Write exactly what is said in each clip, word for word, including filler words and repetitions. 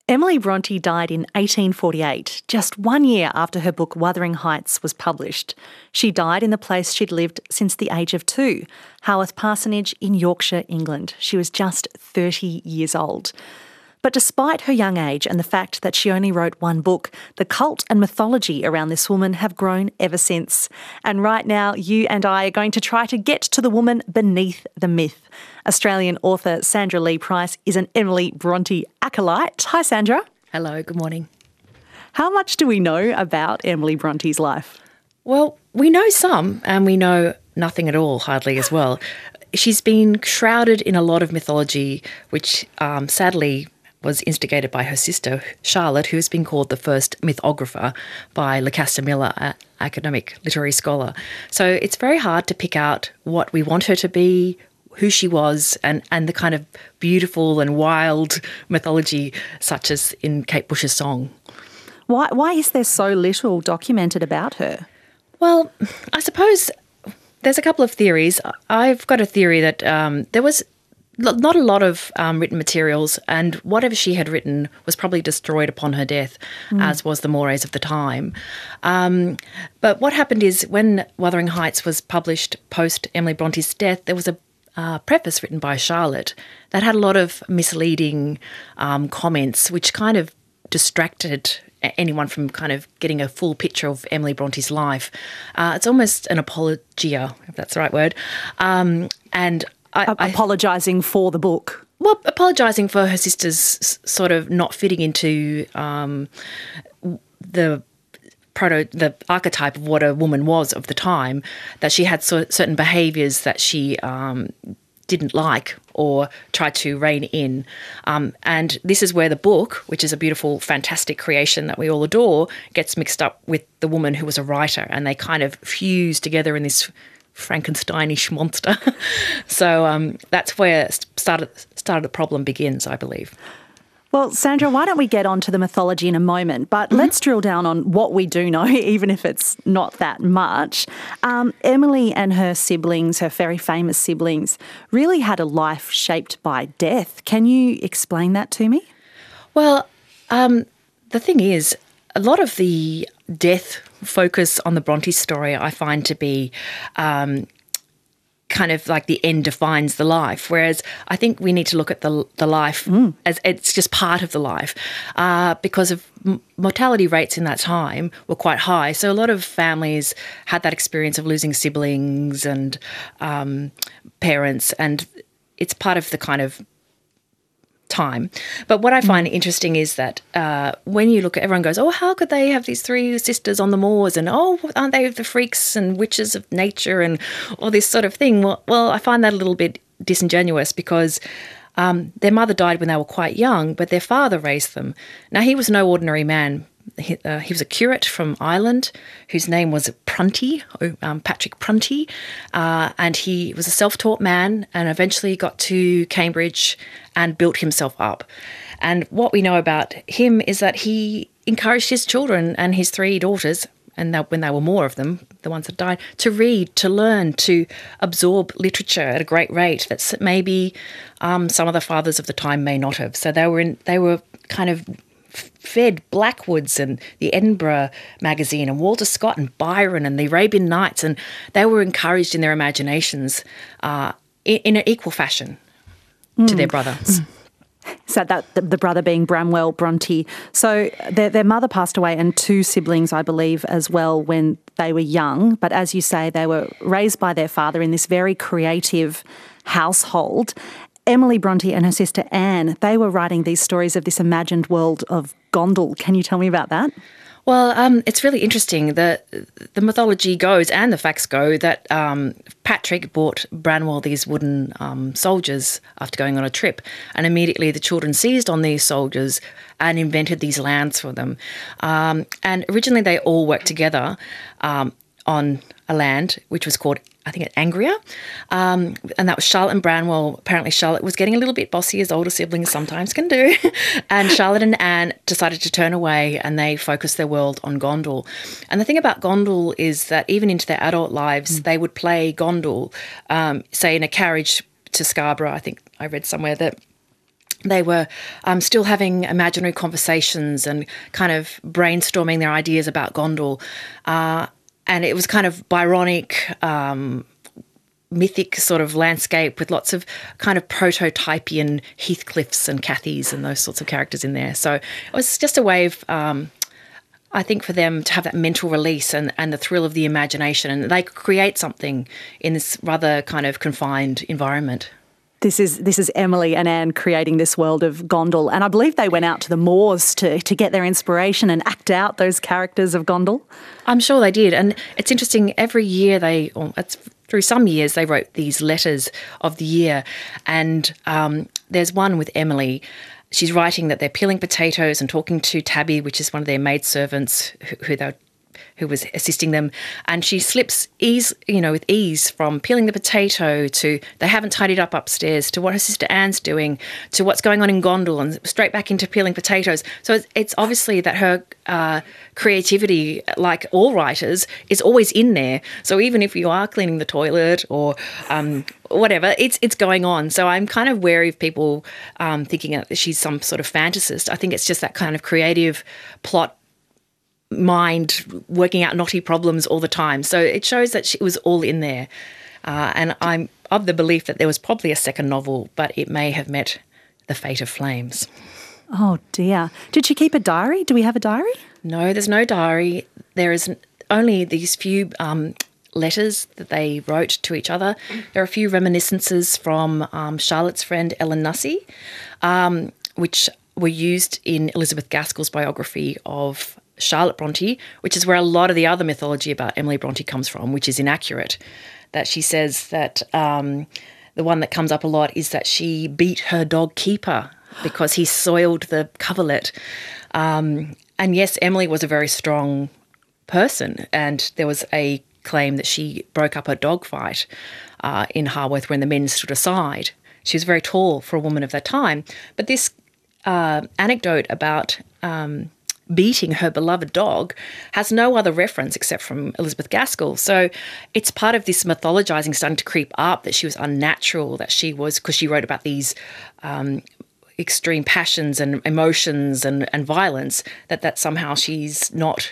Emily Bronte died in eighteen forty-eight, just one year after her book Wuthering Heights was published. She died in the place she'd lived since the age of two, Haworth Parsonage in Yorkshire, England. She was just thirty years old. But despite her young age and the fact that she only wrote one book, the cult and mythology around this woman have grown ever since. And right now, you and I are going to try to get to the woman beneath the myth. Australian author Sandra Lee-Price is an Emily Bronte acolyte. Hi, Sandra. Hello, good morning. How much do we know about Emily Bronte's life? Well, we know some, and we know nothing at all, hardly as well. She's been shrouded in a lot of mythology, which um, sadly was instigated by her sister, Charlotte, who has been called the first mythographer by Lucasta Miller, an academic literary scholar. So it's very hard to pick out what we want her to be, who she was, and, and the kind of beautiful and wild mythology such as in Kate Bush's song. Why, why is there so little documented about her? Well, I suppose there's a couple of theories. I've got a theory that um, there was not a lot of um, written materials, and whatever she had written was probably destroyed upon her death, mm. as was the mores of the time. Um, but what happened is when Wuthering Heights was published post Emily Bronte's death, there was a uh, preface written by Charlotte that had a lot of misleading um, comments, which kind of distracted anyone from kind of getting a full picture of Emily Bronte's life. Uh, it's almost an apologia, if that's the right word. Um, and I, I, apologising for the book. Well, apologising for her sister's sort of not fitting into um, the proto, the archetype of what a woman was of the time, that she had so, certain behaviours that she um, didn't like or tried to rein in. Um, and this is where the book, which is a beautiful, fantastic creation that we all adore, gets mixed up with the woman who was a writer, and they kind of fuse together in this Frankensteinish monster. so um, that's where started started the problem begins, I believe. Well, Sandra, why don't we get on to the mythology in a moment, but mm-hmm. let's drill down on what we do know, even if it's not that much. Um, Emily and her siblings, her very famous siblings, really had a life shaped by death. Can you explain that to me? Well, um, the thing is, a lot of the death focus on the Bronte story I find to be um, kind of like the end defines the life, whereas I think we need to look at the the life mm. as it's just part of the life uh, because of m- mortality rates in that time were quite high. So a lot of families had that experience of losing siblings and um, parents, and it's part of the kind of time. But what I find interesting is that uh, when you look at, everyone goes, oh, how could they have these three sisters on the moors, and oh, aren't they the freaks and witches of nature and all this sort of thing? Well, well I find that a little bit disingenuous because um, their mother died when they were quite young, but their father raised them. Now, he was no ordinary man. He, uh, he was a curate from Ireland whose name was Prunty, um, Patrick Prunty, uh, and he was a self-taught man and eventually got to Cambridge and built himself up. And what we know about him is that he encouraged his children and his three daughters, and that when there were more of them, the ones that died, to read, to learn, to absorb literature at a great rate that maybe um, some of the fathers of the time may not have. So they were in, they were kind of fed Blackwoods and the Edinburgh magazine and Walter Scott and Byron and the Arabian Nights, and they were encouraged in their imaginations uh, in, in an equal fashion mm. to their brothers. Mm. So that the, the brother being Bramwell Bronte. So their, their mother passed away and two siblings, I believe, as well when they were young. But as you say, they were raised by their father in this very creative household. Emily Bronte and her sister Anne, they were writing these stories of this imagined world of Gondal. Can you tell me about that? Well, um, it's really interesting. The the mythology goes and the facts go that um, Patrick bought Branwell these wooden um, soldiers after going on a trip, and immediately the children seized on these soldiers and invented these lands for them. Um, and originally they all worked together um, on a land which was called, I think, Angria, um, and that was Charlotte and Branwell. Apparently Charlotte was getting a little bit bossy, as older siblings sometimes can do, and Charlotte and Anne decided to turn away and they focused their world on Gondal. And the thing about Gondal is that even into their adult lives, mm. they would play Gondal, um, say in a carriage to Scarborough. I think I read somewhere that they were um, still having imaginary conversations and kind of brainstorming their ideas about Gondal. Uh, and it was kind of Byronic, um, mythic sort of landscape with lots of kind of prototypian Heathcliffs and Cathys and those sorts of characters in there. So it was just a way of, um, I think, for them to have that mental release and, and the thrill of the imagination, and they could create something in this rather kind of confined environment. This is this is Emily and Anne creating this world of Gondal, and I believe they went out to the moors to, to get their inspiration and act out those characters of Gondal. I'm sure they did, and it's interesting. Every year they, or it's through some years, they wrote these letters of the year, and um, there's one with Emily. She's writing that they're peeling potatoes and talking to Tabby, which is one of their maidservants who, who they who was assisting them, and she slips ease, you know, with ease from peeling the potato to they haven't tidied up upstairs to what her sister Anne's doing to what's going on in Gondal and straight back into peeling potatoes. So it's, it's obviously that her uh, creativity, like all writers, is always in there. So even if you are cleaning the toilet or um, whatever, it's it's going on. So I'm kind of wary of people um, thinking that she's some sort of fantasist. I think it's just that kind of creative plot mind working out knotty problems all the time. So it shows that she was all in there. Uh, and I'm of the belief that there was probably a second novel, but it may have met the fate of flames. Oh, dear. Did she keep a diary? Do we have a diary? No, there's no diary. There is only these few um, letters that they wrote to each other. There are a few reminiscences from um, Charlotte's friend Ellen Nussey, um, which were used in Elizabeth Gaskell's biography of Charlotte Bronte, which is where a lot of the other mythology about Emily Bronte comes from, which is inaccurate. That she says that um, the one that comes up a lot is that she beat her dog Keeper because he soiled the coverlet. Um, and yes, Emily was a very strong person, and there was a claim that she broke up a dog fight uh, in Harworth when the men stood aside. She was very tall for a woman of that time. But this uh, anecdote about Um, beating her beloved dog has no other reference except from Elizabeth Gaskell. So it's part of this mythologizing starting to creep up that she was unnatural, that she was, because she wrote about these um, extreme passions and emotions and, and violence, that, that somehow she's not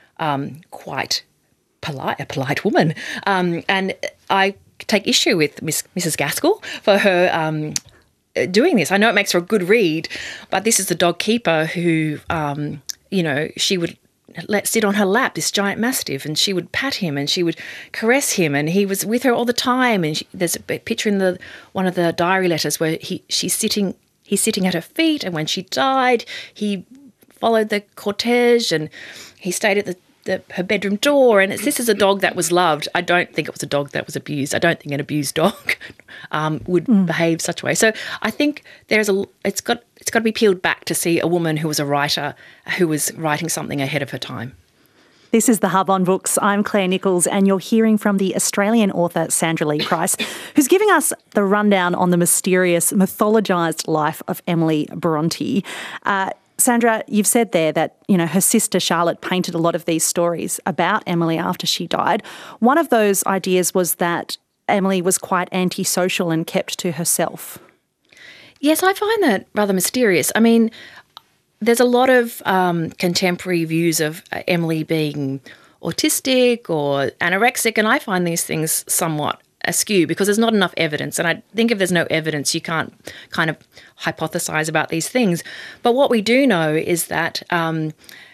um, quite polite, a polite woman. Um, and I take issue with Miss, Missus Gaskell for her um, doing this. I know it makes her a good read, but this is the dog Keeper who... Um, you know, she would let sit on her lap, this giant mastiff, and she would pat him and she would caress him, and he was with her all the time. And she, there's a picture in the one of the diary letters where he she's sitting, he's sitting at her feet, and when she died, he followed the cortege and he stayed at the, the her bedroom door. And it's, this is a dog that was loved. I don't think it was a dog that was abused. I don't think an abused dog um, would mm. behave such a way. So I think there's a it's got. It's got to be peeled back to see a woman who was a writer who was writing something ahead of her time. This is The Hub on Books. I'm Claire Nichols, and you're hearing from the Australian author Sandra Lee Price, who's giving us the rundown on the mysterious, mythologised life of Emily Bronte. Uh, Sandra, you've said there that, you know, her sister Charlotte painted a lot of these stories about Emily after she died. One of those ideas was that Emily was quite antisocial and kept to herself. Yes, I find that rather mysterious. I mean, there's a lot of um, contemporary views of Emily being autistic or anorexic, and I find these things somewhat askew because there's not enough evidence. And I think if there's no evidence, you can't kind of hypothesize about these things. But what we do know is that um,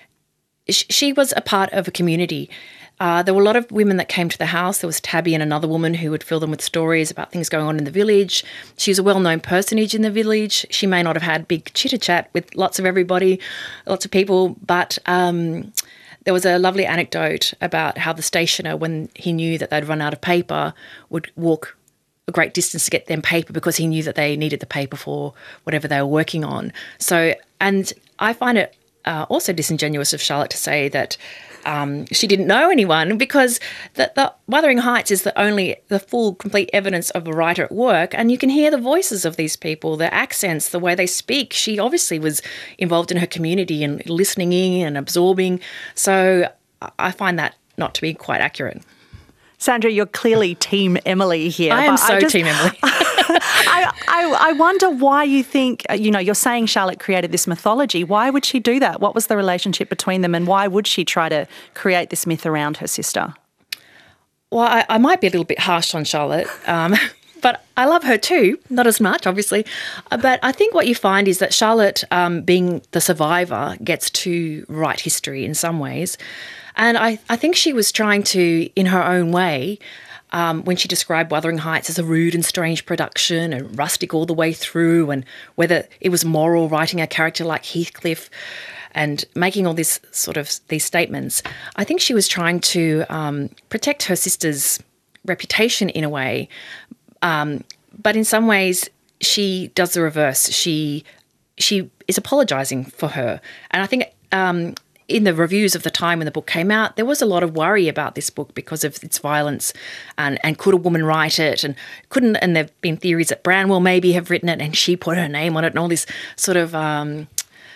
sh- she was a part of a community. Uh, there were a lot of women that came to the house. There was Tabby and another woman who would fill them with stories about things going on in the village. She was a well-known personage in the village. She may not have had big chitter-chat with lots of everybody, lots of people, but um, there was a lovely anecdote about how the stationer, when he knew that they'd run out of paper, would walk a great distance to get them paper because he knew that they needed the paper for whatever they were working on. So, and I find it uh, also disingenuous of Charlotte to say that Um, she didn't know anyone, because the, the Wuthering Heights is the only, the full, complete evidence of a writer at work, and you can hear the voices of these people, their accents, the way they speak. She obviously was involved in her community and listening in and absorbing. So I find that not to be quite accurate. Sandra, you're clearly Team Emily here. I am but so I just, Team Emily. I, I, I wonder why you think, you know, you're saying Charlotte created this mythology. Why would she do that? What was the relationship between them, and why would she try to create this myth around her sister? Well, I, I might be a little bit harsh on Charlotte, um, but I love her too. Not as much, obviously. Uh, But I think what you find is that Charlotte, um, being the survivor, gets to write history in some ways. And I, I think she was trying to, in her own way, um, when she described Wuthering Heights as a rude and strange production and rustic all the way through, and whether it was moral writing a character like Heathcliff and making all this sort of these statements, I think she was trying to um, protect her sister's reputation in a way. Um, but in some ways, she does the reverse. She she is apologising for her. And I think um, in the reviews of the time when the book came out, there was a lot of worry about this book because of its violence and, and could a woman write it and couldn't. And there have been theories that Branwell maybe have written it and she put her name on it and all this sort of Um,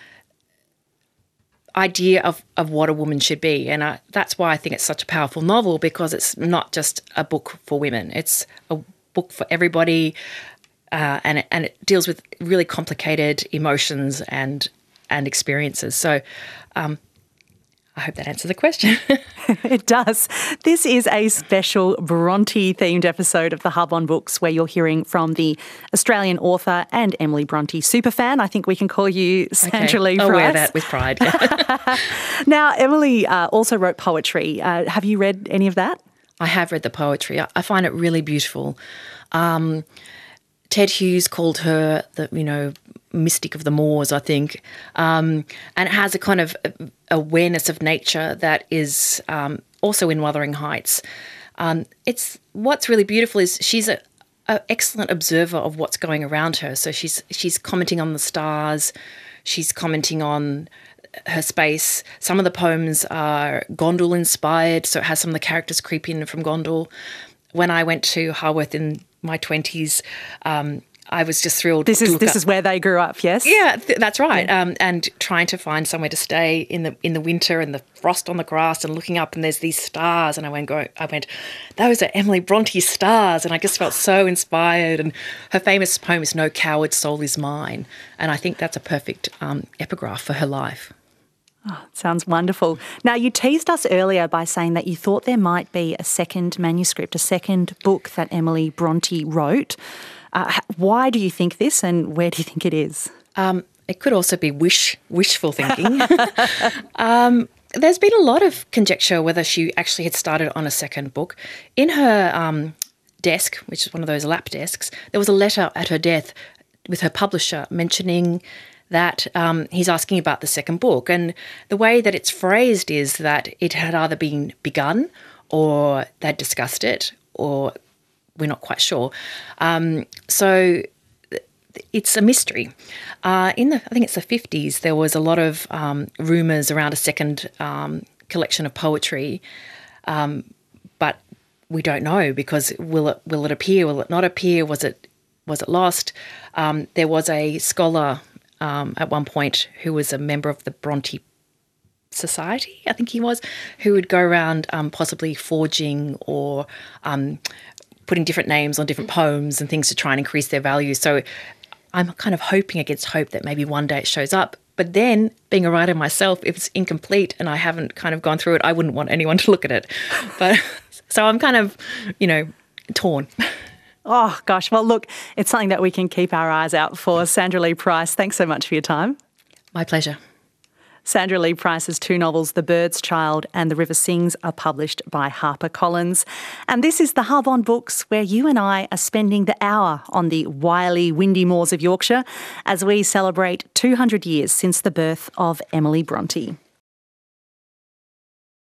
idea of, of what a woman should be. And I, that's why I think it's such a powerful novel, because it's not just a book for women. It's a book for everybody, uh, and, it, and it deals with really complicated emotions and and experiences. So um, I hope that answers the question. It does. This is a special Bronte-themed episode of The Hub on Books, where you're hearing from the Australian author and Emily Bronte superfan. I think we can call you Sandra Okay. Lee I'll Price. wear that with pride. Now, Emily uh, also wrote poetry. Uh, have you read any of that? I have read the poetry. I, I find it really beautiful. Um, Ted Hughes called her the, you know, mystic of the moors, I think, um, and it has a kind of awareness of nature that is um, also in Wuthering Heights. Um, it's what's really beautiful is she's a, a excellent observer of what's going around her. So she's she's commenting on the stars, she's commenting on her space. Some of the poems are Gondal inspired, so it has some of the characters creep in from Gondal. When I went to Harworth in my twenties, um, I was just thrilled. This to is look this up. is where they grew up, yes? Yeah, th- that's right. Um, and trying to find somewhere to stay in the in the winter and the frost on the grass, and looking up and there's these stars, and I went go I went, those are Emily Bronte's stars, and I just felt so inspired. And her famous poem is "No coward soul is mine," and I think that's a perfect um, epigraph for her life. Oh, sounds wonderful. Now, you teased us earlier by saying that you thought there might be a second manuscript, a second book that Emily Bronte wrote. Uh, why do you think this, and where do you think it is? Um, it could also be wish wishful thinking. um, there's been a lot of conjecture whether she actually had started on a second book. In her um, desk, which is one of those lap desks, there was a letter at her death with her publisher mentioning that um, he's asking about the second book. And the way that it's phrased is that it had either been begun or they'd discussed it, or we're not quite sure. Um, so it's a mystery. Uh, in the, I think it's the fifties, there was a lot of um, rumours around a second um, collection of poetry, um, but we don't know, because will it will it appear? Will it not appear? Was it was it lost? Um, there was a scholar um, at one point who was a member of the Bronte Society, I think he was, who would go around um, possibly forging or um, putting different names on different poems and things to try and increase their value. So I'm kind of hoping against hope that maybe one day it shows up. But then, being a writer myself, if it's incomplete and I haven't kind of gone through it, I wouldn't want anyone to look at it. But so I'm kind of, you know, torn. Oh, gosh. Well, look, it's something that we can keep our eyes out for. Sandra Lee Price, thanks so much for your time. My pleasure. Sandra Lee Price's two novels, The Bird's Child and The River Sings, are published by HarperCollins. And this is The Hub on Books, where you and I are spending the hour on the wily, windy moors of Yorkshire as we celebrate two hundred years since the birth of Emily Bronte.